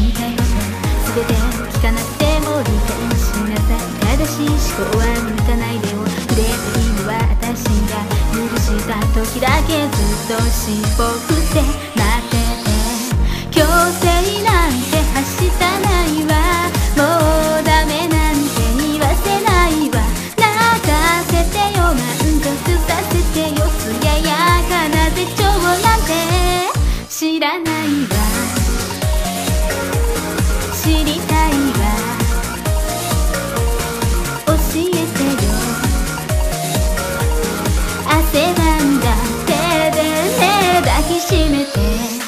いたいこと全て聞かなくても理解しなさい。正しい思考は向かないでよ。触れたいのは私が許した時だけずっと尻尾振って待ってて。強制なんてはしたないわ。もうダメなんて言わせないわ。泣かせてよ満足させてよ。艶やかな絶頂なんて知らないわ。知りたいわ。教えてよ。汗ばんだ手でね抱きしめて